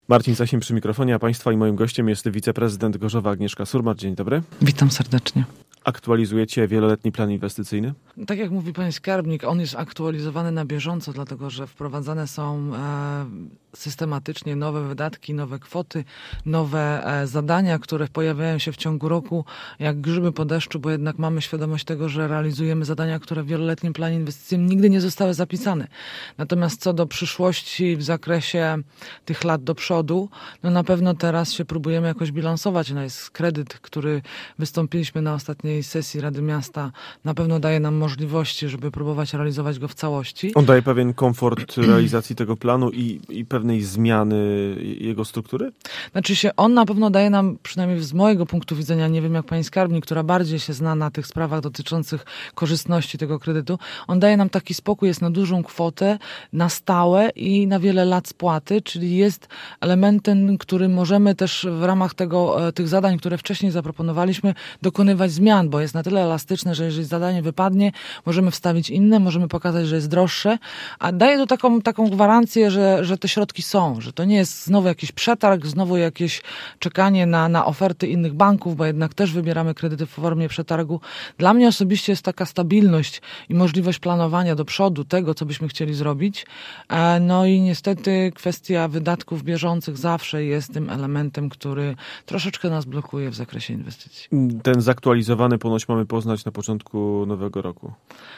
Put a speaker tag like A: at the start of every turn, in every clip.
A: Marcin Sasin przy mikrofonie, a Państwa i moim gościem jest wiceprezydent Gorzowa Agnieszka Surmacz. Dzień dobry.
B: Witam serdecznie.
A: Aktualizujecie wieloletni plan inwestycyjny?
B: Tak jak mówi pan skarbnik, on jest aktualizowany na bieżąco, dlatego że wprowadzane są systematycznie nowe wydatki, nowe kwoty, nowe zadania, które pojawiają się w ciągu roku jak grzyby po deszczu, bo jednak mamy świadomość tego, że realizujemy zadania, które w wieloletnim planie inwestycyjnym nigdy nie zostały zapisane. Natomiast co do przyszłości w zakresie tych lat do przodu, no na pewno teraz się próbujemy jakoś bilansować. No jest kredyt, który wystąpiliśmy na ostatniej sesji Rady Miasta, na pewno daje nam możliwości, żeby próbować realizować go w całości.
A: On daje pewien komfort realizacji tego planu i pewnej zmiany jego struktury?
B: Znaczy się, on na pewno daje nam, przynajmniej z mojego punktu widzenia, nie wiem jak pani skarbnik, która bardziej się zna na tych sprawach dotyczących korzystności tego kredytu, on daje nam taki spokój, jest na dużą kwotę, na stałe i na wiele lat spłaty, czyli jest elementem, który możemy też w ramach tych zadań, które wcześniej zaproponowaliśmy, dokonywać zmian, bo jest na tyle elastyczne, że jeżeli zadanie wypadnie, możemy wstawić inne, możemy pokazać, że jest droższe, a daje to taką gwarancję, że te środki są, że to nie jest znowu jakiś przetarg, znowu jakieś czekanie na oferty innych banków, bo jednak też wybieramy kredyty w formie przetargu. Dla mnie osobiście jest taka stabilność i możliwość planowania do przodu tego, co byśmy chcieli zrobić. No i niestety kwestia wydatków bieżących zawsze jest tym elementem, który troszeczkę nas blokuje w zakresie inwestycji.
A: Ten zaktualizowany ponoć mamy poznać na początku nowego roku.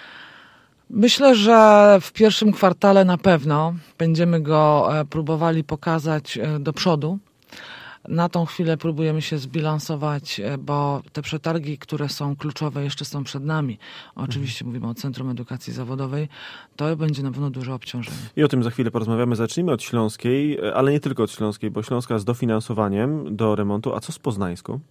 B: Myślę, że w pierwszym kwartale na pewno będziemy go próbowali pokazać do przodu. Na tą chwilę próbujemy się zbilansować, bo te przetargi, które są kluczowe, jeszcze są przed nami. Oczywiście mówimy o Centrum Edukacji Zawodowej. To będzie na pewno duże obciążenie.
A: I o tym za chwilę porozmawiamy. Zacznijmy od Śląskiej, ale nie tylko od Śląskiej, bo Śląska z dofinansowaniem do remontu. A co z Poznańską?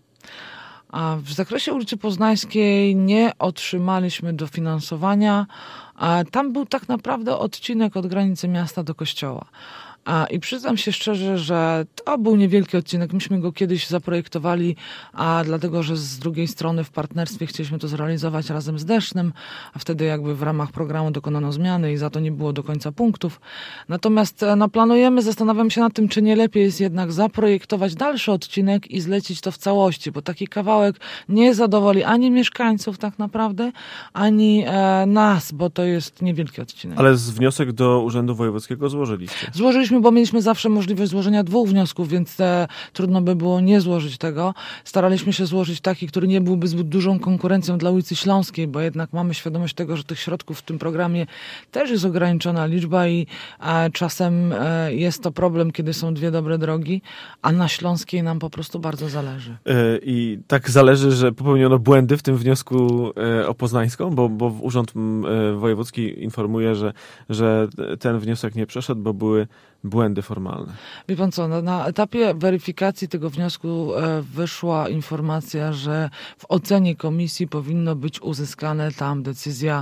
B: A w zakresie ulicy Poznańskiej nie otrzymaliśmy dofinansowania. Tam był tak naprawdę odcinek od granicy miasta do kościoła. I przyznam się szczerze, że to był niewielki odcinek. Myśmy go kiedyś zaprojektowali, dlatego że z drugiej strony w partnerstwie chcieliśmy to zrealizować razem z Desznym, a wtedy jakby w ramach programu dokonano zmiany i za to nie było do końca punktów. Natomiast planujemy, zastanawiam się nad tym, czy nie lepiej jest jednak zaprojektować dalszy odcinek i zlecić to w całości, bo taki kawałek nie zadowoli ani mieszkańców tak naprawdę, ani nas, bo to jest niewielki odcinek.
A: Ale wniosek do Urzędu Wojewódzkiego złożyliście?
B: Złożyliśmy, bo mieliśmy zawsze możliwość złożenia 2 wniosków, więc trudno by było nie złożyć tego. Staraliśmy się złożyć taki, który nie byłby zbyt dużą konkurencją dla ulicy Śląskiej, bo jednak mamy świadomość tego, że tych środków w tym programie też jest ograniczona liczba i czasem jest to problem, kiedy są 2 dobre drogi, a na Śląskiej nam po prostu bardzo zależy.
A: I tak zależy, że popełniono błędy w tym wniosku o Poznańską, bo Urząd Wojewódzki informuje, że ten wniosek nie przeszedł, bo były błędy formalne.
B: Wie pan co, na etapie weryfikacji tego wniosku wyszła informacja, że w ocenie komisji powinno być uzyskane tam decyzja,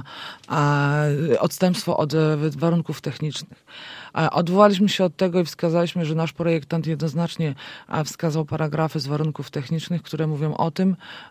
B: odstępstwo od warunków technicznych. Odwołaliśmy się od tego i wskazaliśmy, że nasz projektant jednoznacznie wskazał paragrafy z warunków technicznych, które mówią o tym,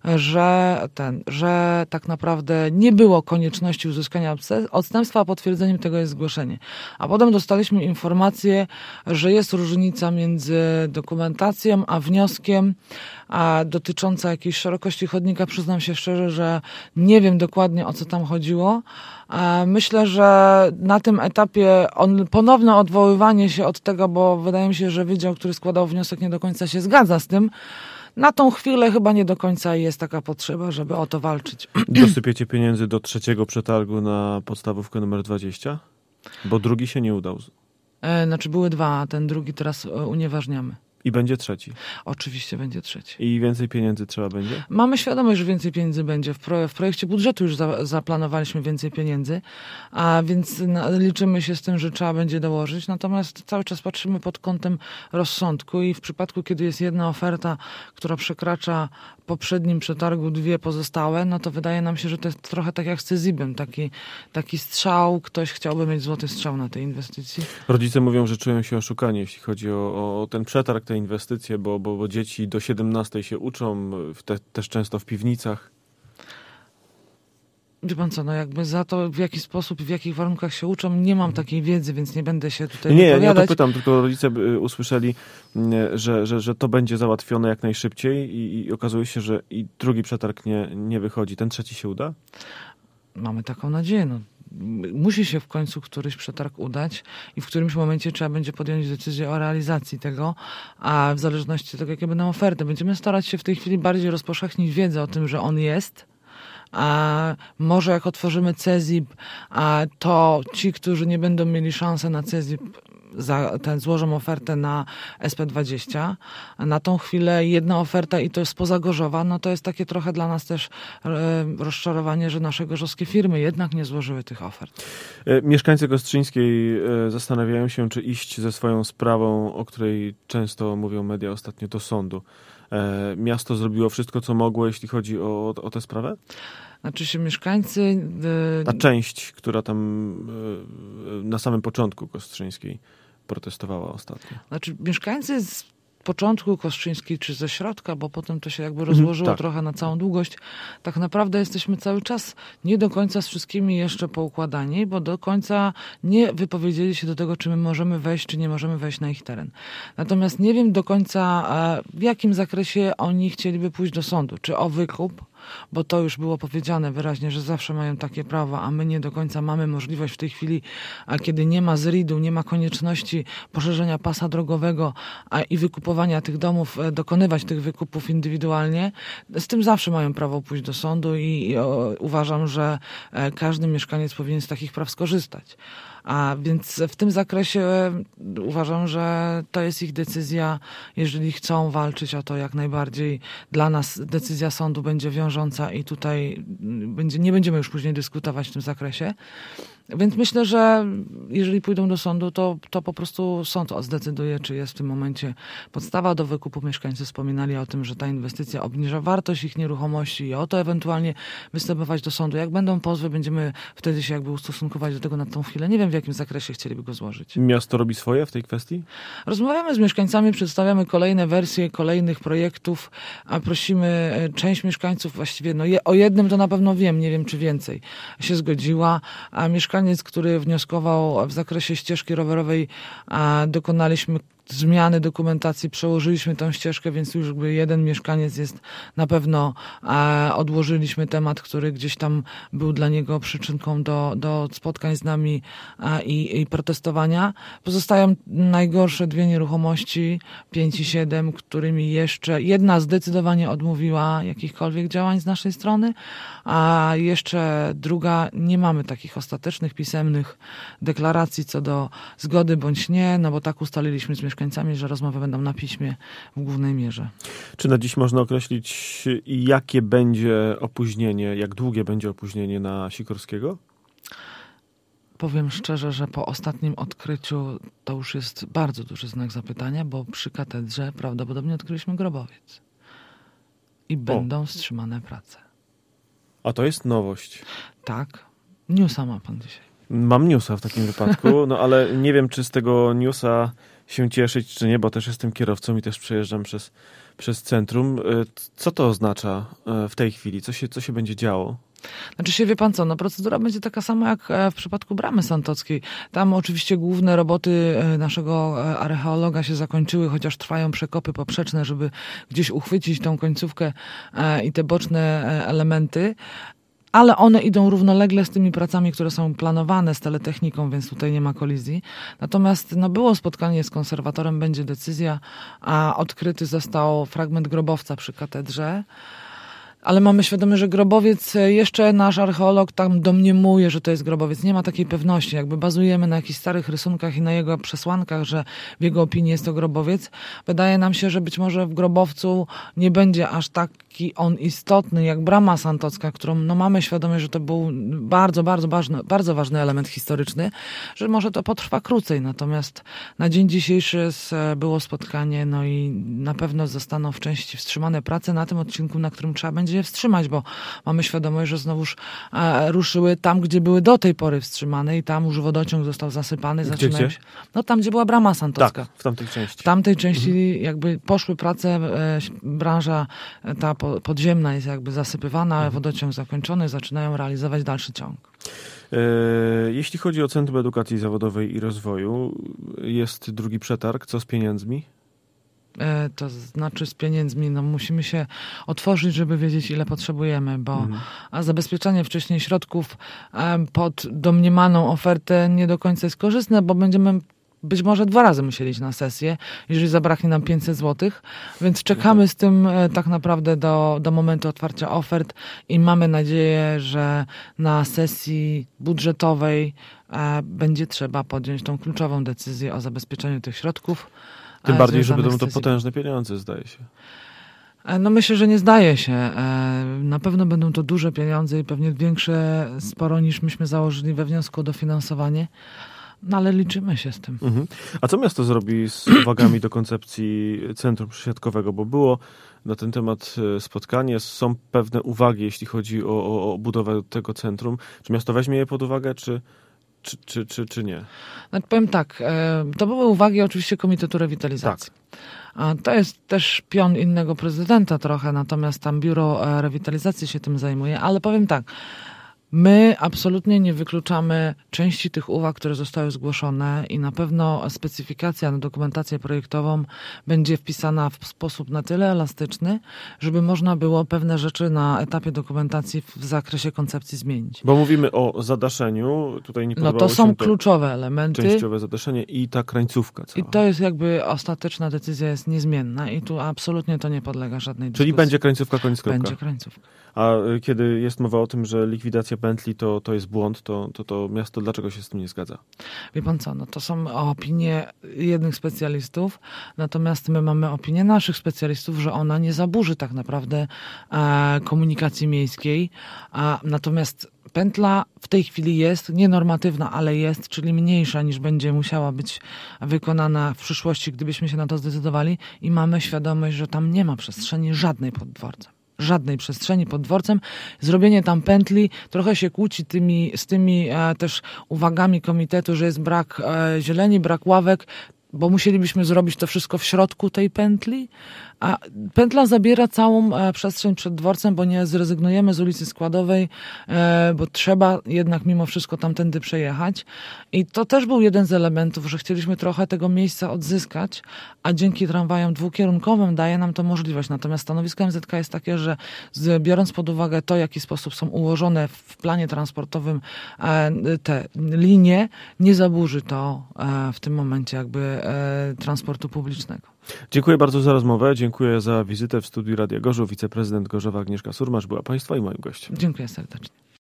B: że tak naprawdę nie było konieczności uzyskania odstępstwa, a potwierdzeniem tego jest zgłoszenie. A potem dostaliśmy informację, że jest różnica między dokumentacją a wnioskiem dotycząca jakiejś szerokości chodnika. Przyznam się szczerze, że nie wiem dokładnie, o co tam chodziło. Myślę, że na tym etapie ponowne odwoływanie się od tego, bo wydaje mi się, że wydział, który składał wniosek, nie do końca się zgadza z tym. Na tą chwilę chyba nie do końca jest taka potrzeba, żeby o to walczyć.
A: Dosypiecie pieniędzy do 3. przetargu na podstawówkę numer 20? Bo drugi się nie udał.
B: Znaczy były 2, a ten drugi teraz unieważniamy.
A: I będzie 3.
B: Oczywiście będzie 3.
A: I więcej pieniędzy trzeba będzie?
B: Mamy świadomość, że więcej pieniędzy będzie. W projekcie budżetu już zaplanowaliśmy więcej pieniędzy, a więc liczymy się z tym, że trzeba będzie dołożyć. Natomiast cały czas patrzymy pod kątem rozsądku i w przypadku, kiedy jest jedna oferta, która przekracza poprzednim przetargu 2 pozostałe, no to wydaje nam się, że to jest trochę tak jak z CEZIB-em. Taki strzał, ktoś chciałby mieć złoty strzał na tej inwestycji.
A: Rodzice mówią, że czują się oszukani, jeśli chodzi o ten przetarg, te inwestycje, bo dzieci do 17 się uczą, też często w piwnicach.
B: Wie pan co, no jakby za to, w jaki sposób i w jakich warunkach się uczą, nie mam takiej wiedzy, więc nie będę się tutaj
A: wypowiadać.
B: wypowiadać.
A: Ja to pytam, tylko rodzice usłyszeli, że to będzie załatwione jak najszybciej i okazuje się, że i drugi przetarg nie wychodzi. Ten trzeci się uda?
B: Mamy taką nadzieję. No. Musi się w końcu któryś przetarg udać i w którymś momencie trzeba będzie podjąć decyzję o realizacji tego, a w zależności od tego, jakie będą oferty. Będziemy starać się w tej chwili bardziej rozpowszechnić wiedzę o tym, że on jest. A może jak otworzymy CEZIP, to ci, którzy nie będą mieli szansy na CEZIP, złożą ofertę na SP20. Na tą chwilę jedna oferta i to jest spoza Gorzowa, no to jest takie trochę dla nas też rozczarowanie, że nasze gorzowskie firmy jednak nie złożyły tych ofert.
A: Mieszkańcy Kostrzyńskiej zastanawiają się, czy iść ze swoją sprawą, o której często mówią media ostatnio, do sądu. Miasto zrobiło wszystko, co mogło, jeśli chodzi o tę sprawę?
B: Znaczy się mieszkańcy...
A: Ta część, która tam na samym początku Kostrzyńskiej protestowała ostatnio.
B: Znaczy mieszkańcy z początku Kostrzyńskiej, czy ze środka, bo potem to się jakby rozłożyło trochę na całą długość. Tak naprawdę jesteśmy cały czas nie do końca z wszystkimi jeszcze poukładani, bo do końca nie wypowiedzieli się do tego, czy my możemy wejść, czy nie możemy wejść na ich teren. Natomiast nie wiem do końca, w jakim zakresie oni chcieliby pójść do sądu. Czy o wykup, bo to już było powiedziane wyraźnie, że zawsze mają takie prawa, a my nie do końca mamy możliwość w tej chwili, a kiedy nie ma ZRID-u, nie ma konieczności poszerzenia pasa drogowego i wykupowania tych domów, dokonywać tych wykupów indywidualnie. Z tym zawsze mają prawo pójść do sądu i uważam, że każdy mieszkaniec powinien z takich praw skorzystać. A więc w tym zakresie uważam, że to jest ich decyzja. Jeżeli chcą walczyć o to, jak najbardziej dla nas decyzja sądu będzie wiążąca i tutaj nie będziemy już później dyskutować w tym zakresie. Więc myślę, że jeżeli pójdą do sądu, to po prostu sąd zdecyduje, czy jest w tym momencie podstawa do wykupu. Mieszkańcy wspominali o tym, że ta inwestycja obniża wartość ich nieruchomości i o to ewentualnie występować do sądu. Jak będą pozwy, będziemy wtedy się jakby ustosunkować do tego na tą chwilę. Nie wiem, w jakim zakresie chcieliby go złożyć.
A: Miasto robi swoje w tej kwestii?
B: Rozmawiamy z mieszkańcami, przedstawiamy kolejne wersje kolejnych projektów, a prosimy część mieszkańców, właściwie o jednym to na pewno wiem, nie wiem czy więcej, się zgodziła, a mieszkaniec, który wnioskował w zakresie ścieżki rowerowej, dokonaliśmy zmiany dokumentacji, przełożyliśmy tę ścieżkę, więc już jakby jeden mieszkaniec jest na pewno, odłożyliśmy temat, który gdzieś tam był dla niego przyczynką do spotkań z nami i protestowania. Pozostają najgorsze dwie nieruchomości, 5 i 7, którymi jeszcze jedna zdecydowanie odmówiła jakichkolwiek działań z naszej strony, a jeszcze druga, nie mamy takich ostatecznych, pisemnych deklaracji co do zgody bądź nie, no bo tak ustaliliśmy z mieszkańcami, że rozmowy będą na piśmie w głównej mierze.
A: Czy na dziś można określić, jakie będzie opóźnienie, jak długie będzie opóźnienie na Sikorskiego?
B: Powiem szczerze, że po ostatnim odkryciu to już jest bardzo duży znak zapytania, bo przy katedrze prawdopodobnie odkryliśmy grobowiec. I będą wstrzymane prace.
A: A to jest nowość.
B: Tak. Newsa ma pan dzisiaj.
A: Mam newsa w takim wypadku, no ale nie wiem, czy z tego newsa się cieszyć, czy nie, bo też jestem kierowcą i też przejeżdżam przez centrum. Co to oznacza w tej chwili? Co się będzie działo?
B: Znaczy się, wie pan co, no procedura będzie taka sama jak w przypadku Bramy Santockiej. Tam oczywiście główne roboty naszego archeologa się zakończyły, chociaż trwają przekopy poprzeczne, żeby gdzieś uchwycić tą końcówkę i te boczne elementy. Ale one idą równolegle z tymi pracami, które są planowane z teletechniką, więc tutaj nie ma kolizji. Natomiast było spotkanie z konserwatorem, będzie decyzja, a odkryty został fragment grobowca przy katedrze. Ale mamy świadomość, że grobowiec, jeszcze nasz archeolog tam domniemuje, że to jest grobowiec. Nie ma takiej pewności. Jakby bazujemy na jakichś starych rysunkach i na jego przesłankach, że w jego opinii jest to grobowiec. Wydaje nam się, że być może w grobowcu nie będzie aż taki on istotny jak Brama Santocka, którą mamy świadomość, że to był bardzo ważny element historyczny, że może to potrwa krócej. Natomiast na dzień dzisiejszy było spotkanie, no i na pewno zostaną w części wstrzymane prace na tym odcinku, na którym trzeba będzie nadzieję wstrzymać, bo mamy świadomość, że znowuż ruszyły tam, gdzie były do tej pory wstrzymane i tam już wodociąg został zasypany.
A: Gdzie?
B: No tam, gdzie była Brama Santocka.
A: Tak, w tamtej części.
B: W tamtej części jakby poszły prace, branża ta podziemna jest jakby zasypywana, wodociąg zakończony, zaczynają realizować dalszy ciąg.
A: Jeśli chodzi o Centrum Edukacji Zawodowej i Rozwoju, jest drugi przetarg. Co z pieniędzmi?
B: To znaczy z pieniędzmi, no musimy się otworzyć, żeby wiedzieć, ile potrzebujemy, bo zabezpieczanie wcześniej środków pod domniemaną ofertę nie do końca jest korzystne, bo będziemy być może 2 razy musieli iść na sesję, jeżeli zabraknie nam 500 zł, więc czekamy z tym tak naprawdę do momentu otwarcia ofert i mamy nadzieję, że na sesji budżetowej będzie trzeba podjąć tą kluczową decyzję o zabezpieczeniu tych środków.
A: Tym bardziej, że będą to potężne pieniądze, zdaje się.
B: No myślę, że nie zdaje się. Na pewno będą to duże pieniądze i pewnie większe sporo niż myśmy założyli we wniosku o dofinansowanie. No ale liczymy się z tym.
A: A co miasto zrobi z uwagami do koncepcji centrum przesiadkowego? Bo było na ten temat spotkanie, są pewne uwagi, jeśli chodzi o budowę tego centrum. Czy miasto weźmie je pod uwagę, czy nie?
B: No, powiem tak, to były uwagi oczywiście Komitetu Rewitalizacji.
A: Tak.
B: A to jest też pion innego prezydenta trochę, natomiast tam Biuro Rewitalizacji się tym zajmuje, ale powiem tak, my absolutnie nie wykluczamy części tych uwag, które zostały zgłoszone i na pewno specyfikacja na dokumentację projektową będzie wpisana w sposób na tyle elastyczny, żeby można było pewne rzeczy na etapie dokumentacji w zakresie koncepcji zmienić.
A: Bo mówimy o zadaszeniu, tutaj nie podobało
B: to są
A: się
B: kluczowe elementy.
A: Częściowe zadaszenie i ta krańcówka cała.
B: I to jest jakby ostateczna decyzja jest niezmienna i tu absolutnie to nie podlega żadnej dyskusji.
A: Czyli będzie krańcówka, koniec kropka.
B: Będzie krańcówka.
A: A kiedy jest mowa o tym, że likwidacja pętli to jest błąd, to miasto dlaczego się z tym nie zgadza?
B: Wie pan co, no to są opinie jednych specjalistów, natomiast my mamy opinię naszych specjalistów, że ona nie zaburzy tak naprawdę komunikacji miejskiej, natomiast pętla w tej chwili jest nienormatywna, ale jest, czyli mniejsza niż będzie musiała być wykonana w przyszłości, gdybyśmy się na to zdecydowali i mamy świadomość, że tam nie ma przestrzeni żadnej pod dworcem. Żadnej przestrzeni pod dworcem. Zrobienie tam pętli trochę się kłóci z tymi też uwagami komitetu, że jest brak zieleni, brak ławek, bo musielibyśmy zrobić to wszystko w środku tej pętli, a pętla zabiera całą przestrzeń przed dworcem, bo nie zrezygnujemy z ulicy Składowej, bo trzeba jednak mimo wszystko tamtędy przejechać. I to też był jeden z elementów, że chcieliśmy trochę tego miejsca odzyskać, a dzięki tramwajom dwukierunkowym daje nam to możliwość. Natomiast stanowisko MZK jest takie, że biorąc pod uwagę to, w jaki sposób są ułożone w planie transportowym te linie, nie zaburzy to w tym momencie jakby transportu publicznego.
A: Dziękuję bardzo za rozmowę. Dziękuję za wizytę w studiu Radia Gorzów. Wiceprezydent Gorzowa Agnieszka Surmacz była Państwa i moim gościem.
B: Dziękuję serdecznie.